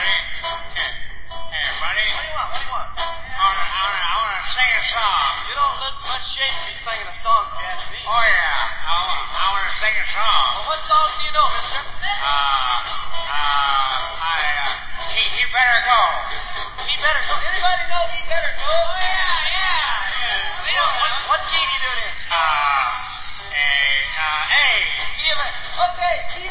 buddy. Hey, buddy. What do you want? What do you want? I want to sing a song. You don't look much shape to be singing a song, Gatsby. Oh, yeah. I want to sing a song. Well, what song do you know, mister? He better go. He better go. Anybody know he better go? Oh, yeah. They don't. What key do you do it in? A. Okay,